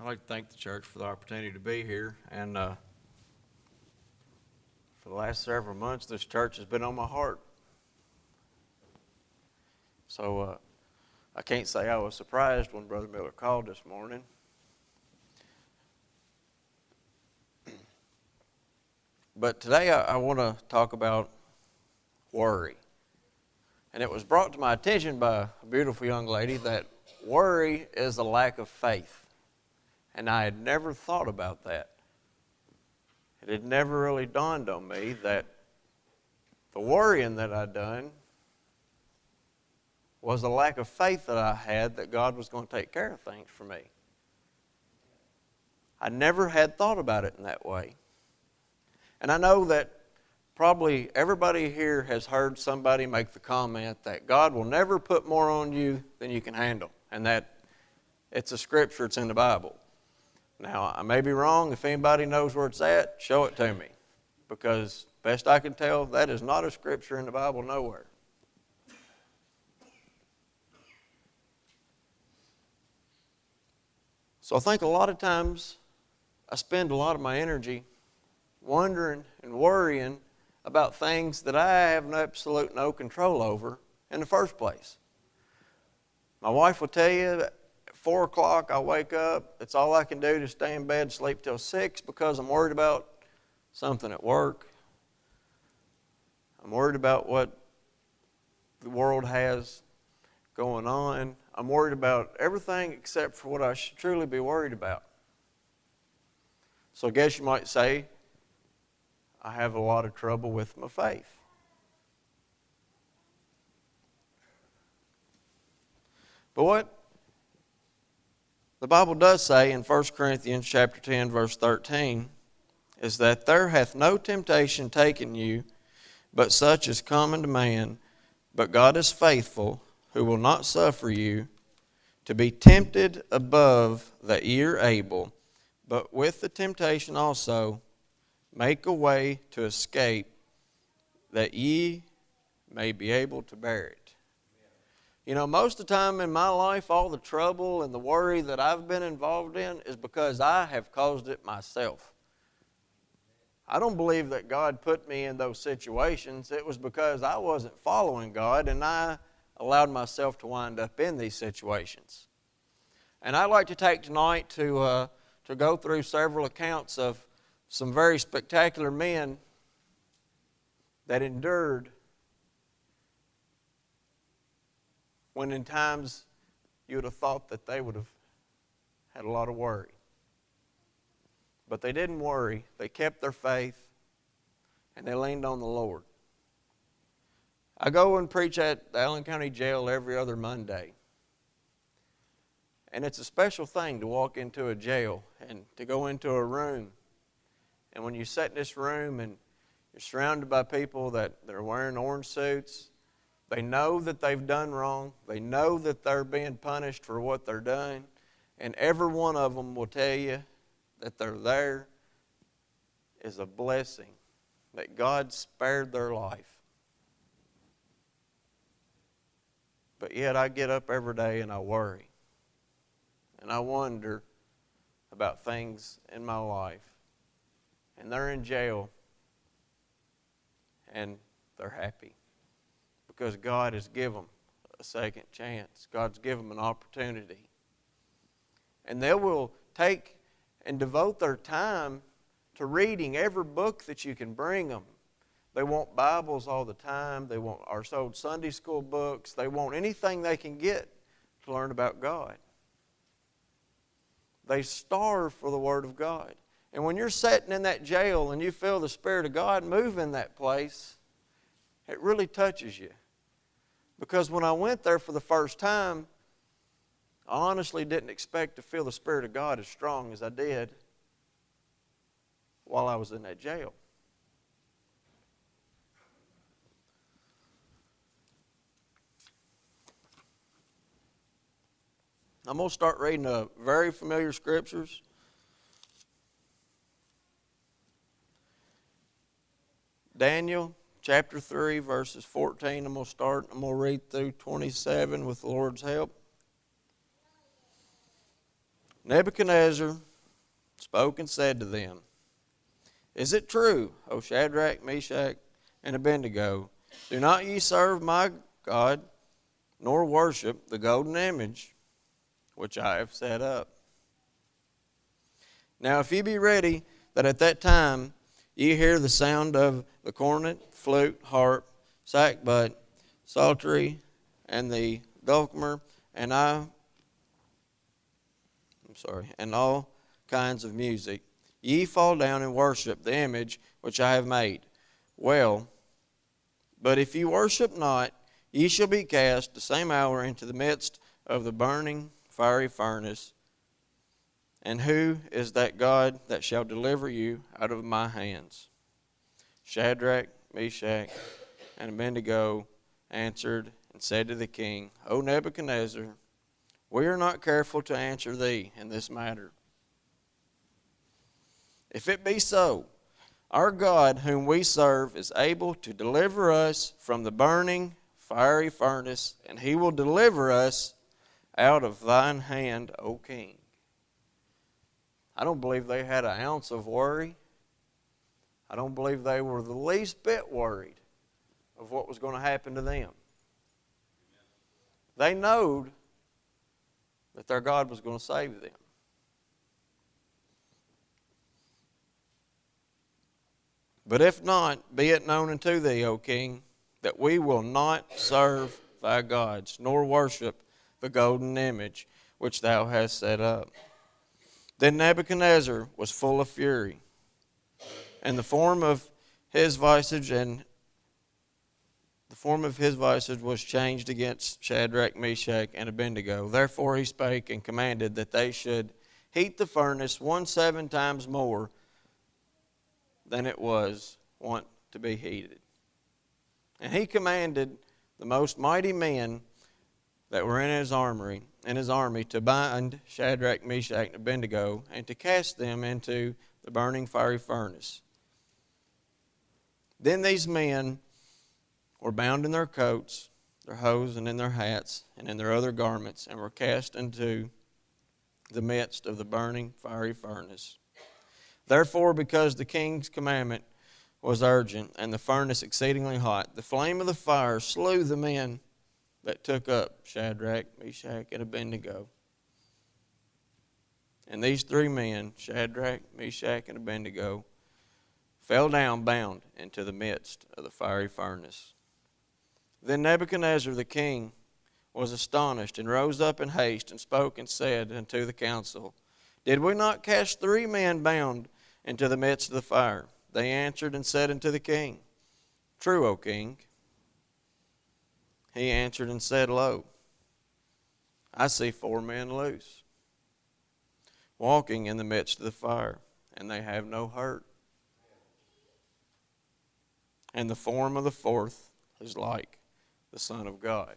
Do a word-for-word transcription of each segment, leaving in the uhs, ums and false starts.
I'd like to thank the church for the opportunity to be here. And uh, for the last several months, this church has been on my heart. So uh, I can't say I was surprised when Brother Miller called this morning. But today I, I want to talk about worry. And it was brought to my attention by a beautiful young lady that worry is a lack of faith. And I had never thought about that. It had never really dawned on me that the worrying that I'd done was a lack of faith that I had that God was going to take care of things for me. I never had thought about it in that way. And I know that probably everybody here has heard somebody make the comment that God will never put more on you than you can handle. And that it's a scripture, it's in the Bible. Now, I may be wrong. If anybody knows where it's at, show it to me. Because best I can tell, that is not a scripture in the Bible nowhere. So I think a lot of times I spend a lot of my energy wondering and worrying about things that I have absolute no control over in the first place. My wife will tell you that at four o'clock I wake up, it's all I can do to stay in bed and sleep till six because I'm worried about something at work. I'm worried about what the world has going on. I'm worried about everything except for what I should truly be worried about. So I guess you might say I have a lot of trouble with my faith. But what the Bible does say in First Corinthians chapter ten, verse thirteen, is that there hath no temptation taken you, but such as common to man, but God is faithful, who will not suffer you to be tempted above that ye are able, but with the temptation also make a way to escape, that ye may be able to bear it. You know, most of the time in my life, all the trouble and the worry that I've been involved in is because I have caused it myself. I don't believe that God put me in those situations. It was because I wasn't following God and I allowed myself to wind up in these situations. And I'd like to take tonight to, uh, to go through several accounts of some very spectacular men that endured when in times you would have thought that they would have had a lot of worry. But they didn't worry. They kept their faith and they leaned on the Lord. I go and preach at the Allen County Jail every other Monday. And it's a special thing to walk into a jail and to go into a room. And when you sit in this room and you're surrounded by people that they're wearing orange suits, they know that they've done wrong. They know that they're being punished for what they're done. And every one of them will tell you that they're there is a blessing, that God spared their life. But yet I get up every day and I worry. And I wonder about things in my life. And they're in jail. And they're happy. Because God has given them a second chance. God's given them an opportunity. And they will take and devote their time to reading every book that you can bring them. They want Bibles all the time. They want our sold Sunday school books. They want anything they can get to learn about God. They starve for the Word of God. And when you're sitting in that jail and you feel the Spirit of God move in that place, it really touches you. Because when I went there for the first time, I honestly didn't expect to feel the Spirit of God as strong as I did while I was in that jail. I'm going to start reading a very familiar scriptures. Daniel chapter three, verses fourteen. I'm going to start. I'm going to read through twenty-seven with the Lord's help. Nebuchadnezzar spoke and said to them, Is it true, O Shadrach, Meshach, and Abednego, do not ye serve my God, nor worship the golden image which I have set up? Now if ye be ready, that at that time ye hear the sound of the cornet, flute, harp, sackbut, psaltery, and the dulcimer, and I, I'm sorry, and all kinds of music, ye fall down and worship the image which I have made. Well, but if ye worship not, ye shall be cast the same hour into the midst of the burning fiery furnace. And who is that God that shall deliver you out of my hands? Shadrach, Meshach, and Abednego answered and said to the king, O Nebuchadnezzar, we are not careful to answer thee in this matter. If it be so, our God whom we serve is able to deliver us from the burning fiery furnace, and he will deliver us out of thine hand, O king. I don't believe they had an ounce of worry. I don't believe they were the least bit worried of what was going to happen to them. They knowed that their God was going to save them. But if not, be it known unto thee, O king, that we will not serve thy gods, nor worship the golden image which thou hast set up. Then Nebuchadnezzar was full of fury, and the form of his visage and the form of his visage was changed against Shadrach, Meshach, and Abednego. Therefore he spake and commanded that they should heat the furnace one seven times more than it was wont to be heated. And he commanded the most mighty men that were in his armory, in his army, to bind Shadrach, Meshach, and Abednego, and to cast them into the burning fiery furnace. Then these men were bound in their coats, their hose, and in their hats, and in their other garments, and were cast into the midst of the burning fiery furnace. Therefore, because the king's commandment was urgent, and the furnace exceedingly hot, the flame of the fire slew the men that took up Shadrach, Meshach, and Abednego. And these three men, Shadrach, Meshach, and Abednego, fell down bound into the midst of the fiery furnace. Then Nebuchadnezzar the king was astonished, and rose up in haste, and spoke and said unto the council, Did we not cast three men bound into the midst of the fire? They answered and said unto the king, True, O king. He answered and said, Lo, I see four men loose, walking in the midst of the fire, and they have no hurt. And the form of the fourth is like the Son of God.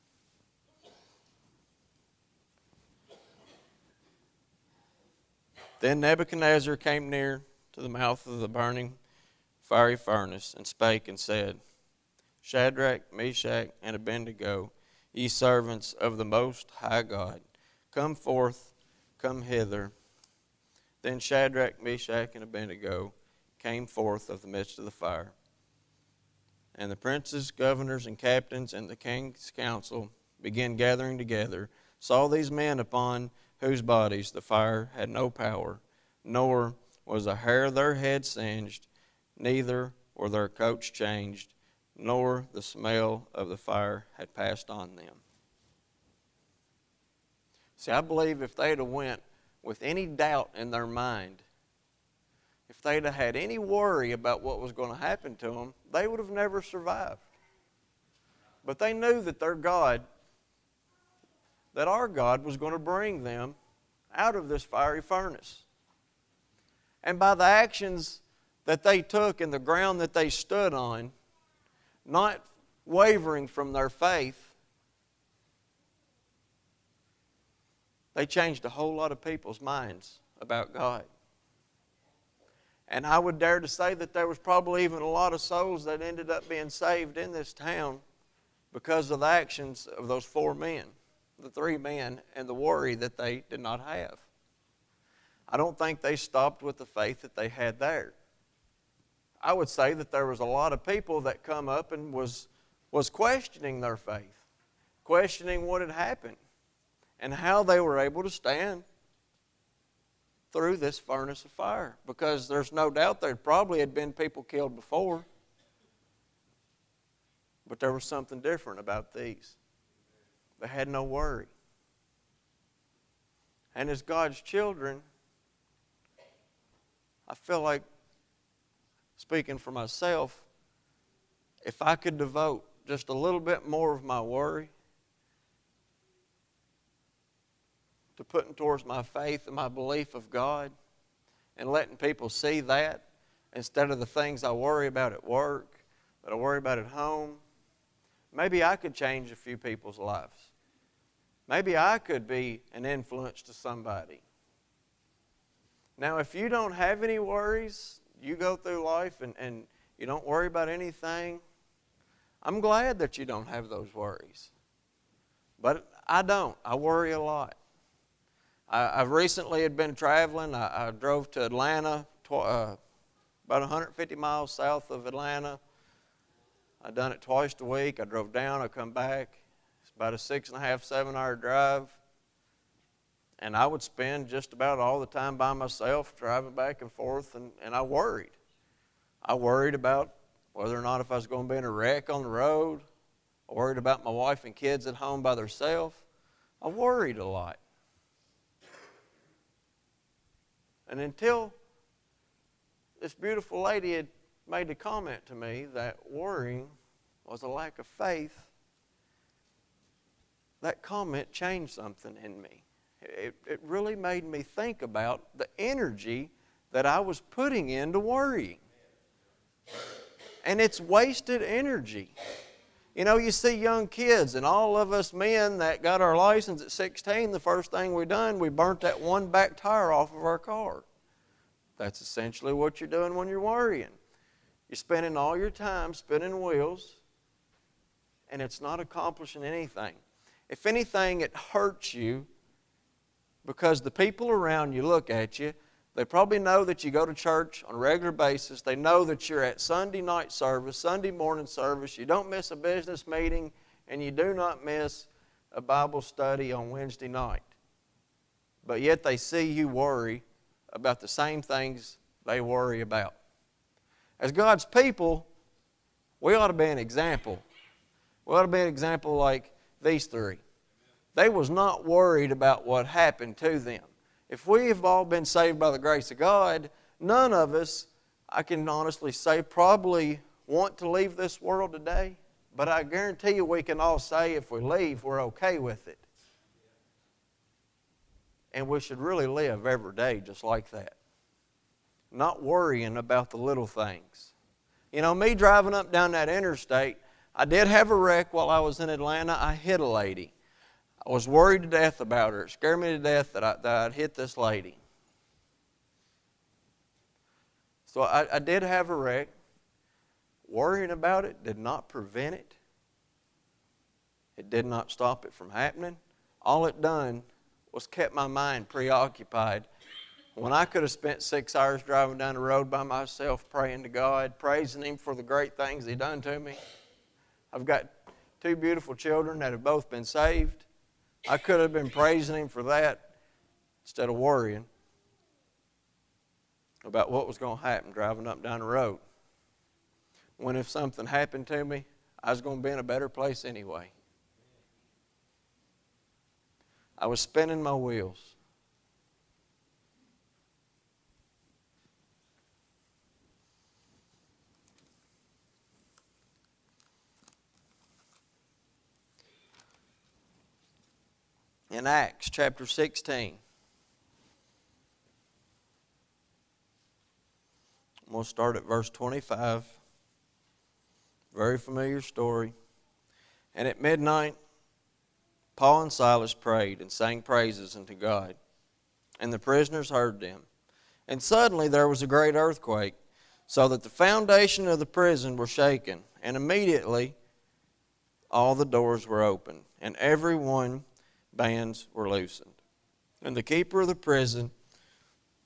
Then Nebuchadnezzar came near to the mouth of the burning fiery furnace, and spake and said, Shadrach, Meshach, and Abednego, ye servants of the Most High God, come forth, come hither. Then Shadrach, Meshach, and Abednego came forth of the midst of the fire. And the princes, governors, and captains, and the king's council began gathering together, saw these men upon whose bodies the fire had no power, nor was a hair of their head singed, neither were their coats changed, nor the smell of the fire had passed on them. See, I believe if they'd have went with any doubt in their mind, if they'd have had any worry about what was going to happen to them, they would have never survived. But they knew that their God, that our God was going to bring them out of this fiery furnace. And by the actions that they took and the ground that they stood on, not wavering from their faith, they changed a whole lot of people's minds about God. And I would dare to say that there was probably even a lot of souls that ended up being saved in this town because of the actions of those four men, the three men, and the worry that they did not have. I don't think they stopped with the faith that they had there. I would say that there was a lot of people that come up and was, was questioning their faith, questioning what had happened and how they were able to stand through this furnace of fire. Because there's no doubt there probably had been people killed before, but there was something different about these. They had no worry. And as God's children, I feel like, speaking for myself, if I could devote just a little bit more of my worry to putting towards my faith and my belief of God and letting people see that instead of the things I worry about at work, that I worry about at home, maybe I could change a few people's lives. Maybe I could be an influence to somebody. Now, if you don't have any worries, you go through life and, and you don't worry about anything, I'm glad that you don't have those worries. But I don't. I worry a lot. I, I recently had been traveling. I, I drove to Atlanta, tw- uh, about one hundred fifty miles south of Atlanta. I've done it twice a week. I drove down, I come back. It's about a six and a half, seven hour drive. And I would spend just about all the time by myself driving back and forth, and, and I worried. I worried about whether or not if I was going to be in a wreck on the road. I worried about my wife and kids at home by themselves. I worried a lot. And until this beautiful lady had made a comment to me that worrying was a lack of faith, that comment changed something in me. It, it really made me think about the energy that I was putting into worrying. And it's wasted energy. You know, you see young kids, and all of us men that got our license at sixteen, the first thing we done, we burnt that one back tire off of our car. That's essentially what you're doing when you're worrying. You're spending all your time spinning wheels, and it's not accomplishing anything. If anything, it hurts you because the people around you look at you. They probably know that you go to church on a regular basis. They know that you're at Sunday night service, Sunday morning service. You don't miss a business meeting, and you do not miss a Bible study on Wednesday night. But yet they see you worry about the same things they worry about. As God's people, we ought to be an example. We ought to be an example like these three. They was not worried about what happened to them. If we have all been saved by the grace of God, none of us, I can honestly say, probably want to leave this world today. But I guarantee you we can all say if we leave, we're okay with it. And we should really live every day just like that. Not worrying about the little things. You know, me driving up down that interstate, I did have a wreck while I was in Atlanta. I hit a lady. I was worried to death about her. It scared me to death that, I, that I'd hit this lady. So I, I did have a wreck. Worrying about it did not prevent it. It did not stop it from happening. All it done was kept my mind preoccupied. When I could have spent six hours driving down the road by myself praying to God, praising Him for the great things He done to me. I've got two beautiful children that have both been saved. I could have been praising Him for that instead of worrying about what was going to happen driving up down the road. When if something happened to me, I was going to be in a better place anyway. I was spinning my wheels. In Acts chapter sixteen, we'll start at verse twenty-five. Very familiar story. And at midnight, Paul and Silas prayed and sang praises unto God, and the prisoners heard them. And suddenly there was a great earthquake, so that the foundation of the prison were shaken, and immediately all the doors were opened, and every one bands were loosened. And the keeper of the prison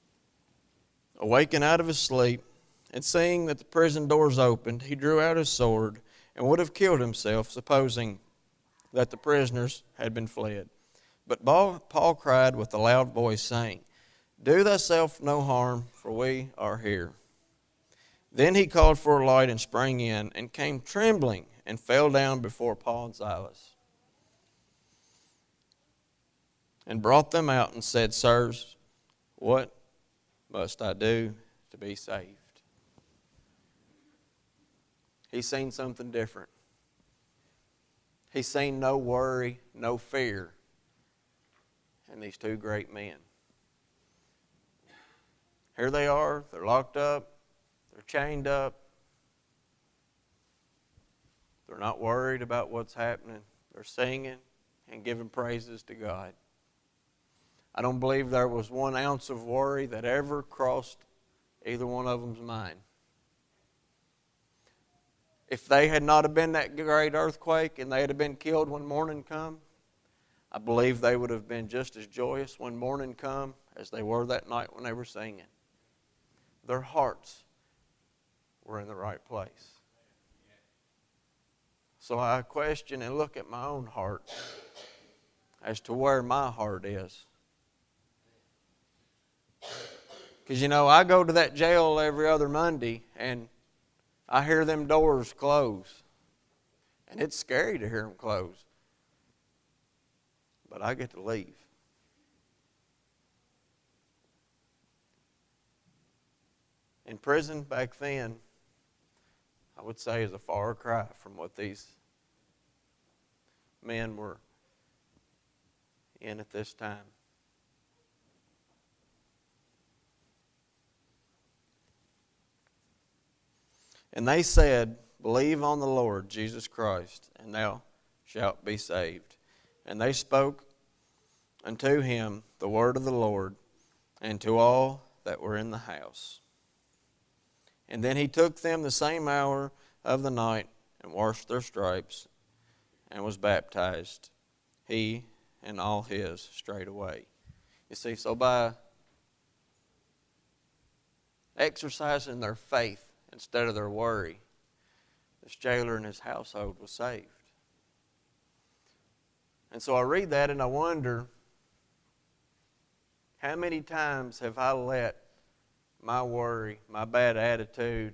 Awaking out of his sleep, and seeing that the prison doors opened, he drew out his sword and would have killed himself, supposing that the prisoners had been fled. But Paul cried with a loud voice, saying, Do thyself no harm, for we are here. Then he called for a light and sprang in, and came trembling and fell down before Paul and Silas, and brought them out and said, Sirs, what must I do to be saved? He's seen something different. He's seen no worry, no fear in these two great men. Here they are, they're locked up, they're chained up. They're not worried about what's happening. They're singing and giving praises to God. I don't believe there was one ounce of worry that ever crossed either one of them's mind. If they had not have been that great earthquake and they had been killed when morning come, I believe they would have been just as joyous when morning come as they were that night when they were singing. Their hearts were in the right place. So I question and look at my own heart as to where my heart is. Because, you know, I go to that jail every other Monday and I hear them doors close. And it's scary to hear them close. But I get to leave. In prison back then, I would say is a far cry from what these men were in at this time. And they said, Believe on the Lord Jesus Christ, and thou shalt be saved. And they spoke unto him the word of the Lord, and to all that were in the house. And then he took them the same hour of the night, and washed their stripes, and was baptized, he and all his straightway. You see, so by exercising their faith instead of their worry, this jailer and his household was saved. And so I read that and I wonder, how many times have I let my worry, my bad attitude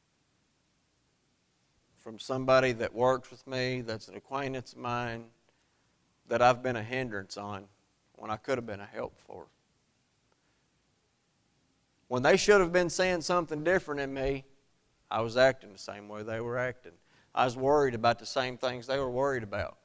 from somebody that works with me, that's an acquaintance of mine, that I've been a hindrance on when I could have been a help for? When they should have been saying something different in me, I was acting the same way they were acting. I was worried about the same things they were worried about.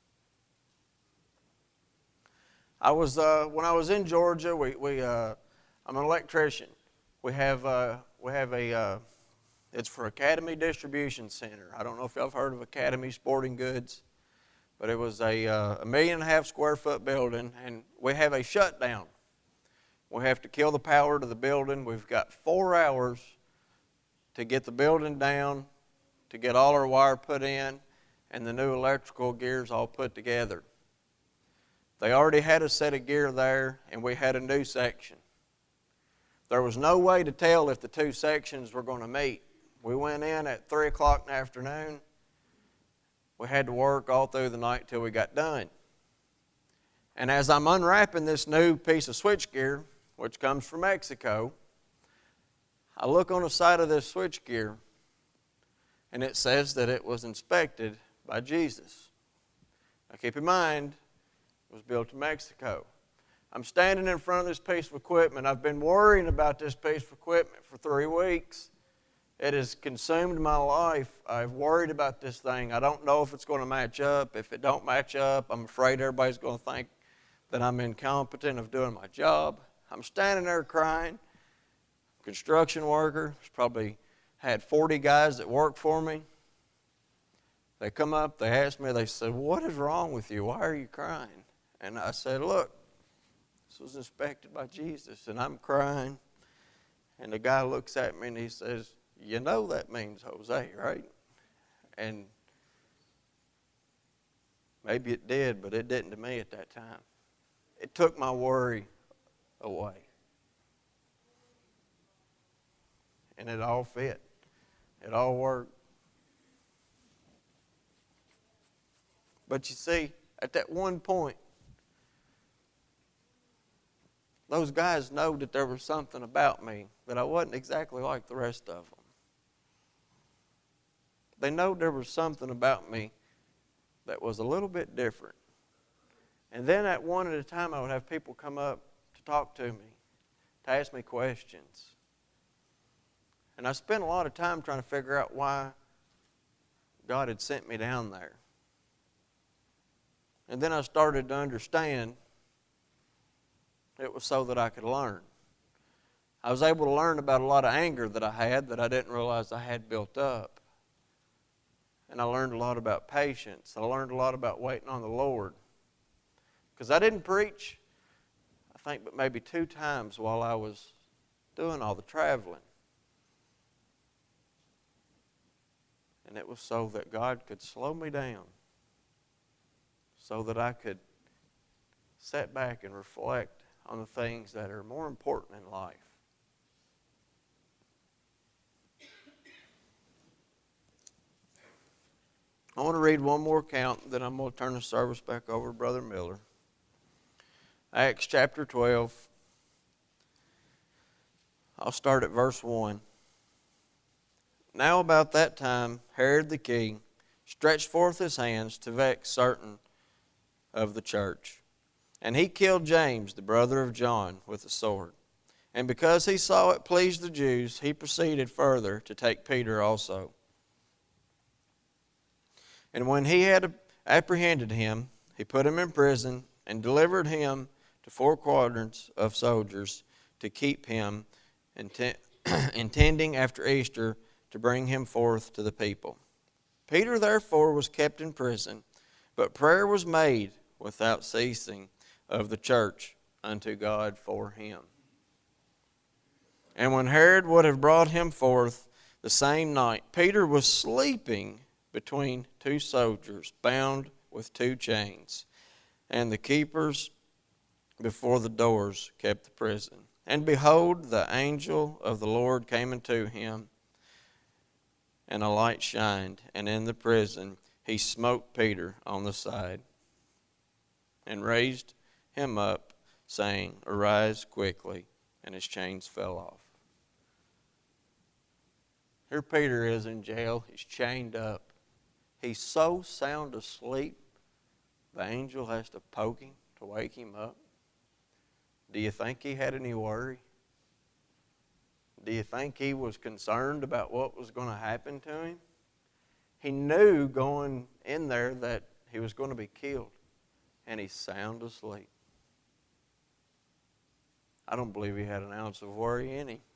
I was uh, when I was in Georgia. We, we uh, I'm an electrician. We have uh, we have a uh, it's for Academy Distribution Center. I don't know if y'all have heard of Academy Sporting Goods, but it was a uh, a million and a half square foot building, and we have a shutdown. We have to kill the power to the building. We've got four hours to get the building down, to get all our wire put in, and the new electrical gears all put together. They already had a set of gear there, and we had a new section. There was no way to tell if the two sections were going to meet. We went in at three o'clock in the afternoon. We had to work all through the night till we got done. And as I'm unwrapping this new piece of switchgear, which comes from Mexico, I look on the side of this switchgear, and it says that it was inspected by Jesus. Now keep in mind, it was built in Mexico. I'm standing in front of this piece of equipment. I've been worrying about this piece of equipment for three weeks. It has consumed my life. I've worried about this thing. I don't know if it's going to match up. If it don't match up, I'm afraid everybody's going to think that I'm incompetent of doing my job. I'm standing there crying. Construction worker. There's probably had forty guys that work for me. They come up, they ask me, they said, what is wrong with you? Why are you crying? And I said, look, this was inspected by Jesus, and I'm crying. And the guy looks at me and he says, you know that means Jose, right? And maybe it did, but it didn't to me at that time. It took my worry away. and it all fit. It all worked. But you see, at that one point, those guys know that there was something about me that I wasn't exactly like the rest of them. They know there was something about me that was a little bit different. And then at one at a time, I would have people come up to talk to me, to ask me questions. And I spent a lot of time trying to figure out why God had sent me down there. And then I started to understand it was so that I could learn. I was able to learn about a lot of anger that I had that I didn't realize I had built up. And I learned a lot about patience. I learned a lot about waiting on the Lord. Because I didn't preach, I think, but maybe two times while I was doing all the traveling. And it was so that God could slow me down, so that I could sit back and reflect on the things that are more important in life. I want to read one more account, then I'm going to turn the service back over to Brother Miller. Acts chapter twelve. I'll start at verse one. Now about that time, Herod the king stretched forth his hands to vex certain of the church. And he killed James, the brother of John, with a sword. And because he saw it pleased the Jews, he proceeded further to take Peter also. And when he had apprehended him, he put him in prison and delivered him to four quadrants of soldiers to keep him, intent, intending after Easter to bring him forth to the people. Peter therefore was kept in prison, but prayer was made without ceasing of the church unto God for him. And when Herod would have brought him forth the same night, Peter was sleeping between two soldiers, bound with two chains. And the keepers before the doors kept the prison. And behold, the angel of the Lord came unto him, and a light shined, and in the prison he smote Peter on the side, and raised him up, saying, Arise quickly, and his chains fell off. Here Peter is in jail. He's chained up. He's so sound asleep, the angel has to poke him to wake him up. Do you think he had any worry? Do you think he was concerned about what was going to happen to him? He knew going in there that he was going to be killed, and he's sound asleep. I don't believe he had an ounce of worry in him.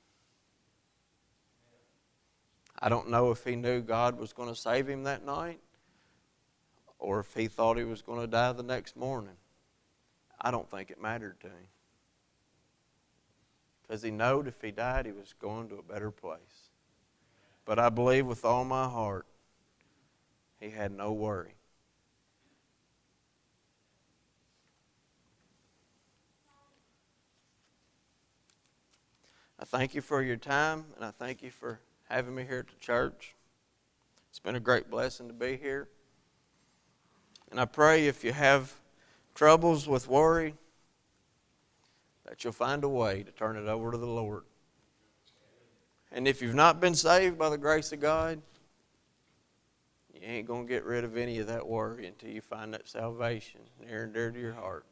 I don't know if he knew God was going to save him that night or if he thought he was going to die the next morning. I don't think it mattered to him. Because he knowed if he died, he was going to a better place. But I believe with all my heart, he had no worry. I thank you for your time, and I thank you for having me here at the church. It's been a great blessing to be here. And I pray if you have troubles with worry, that you'll find a way to turn it over to the Lord. And if you've not been saved by the grace of God, you ain't going to get rid of any of that worry until you find that salvation near and dear to your heart.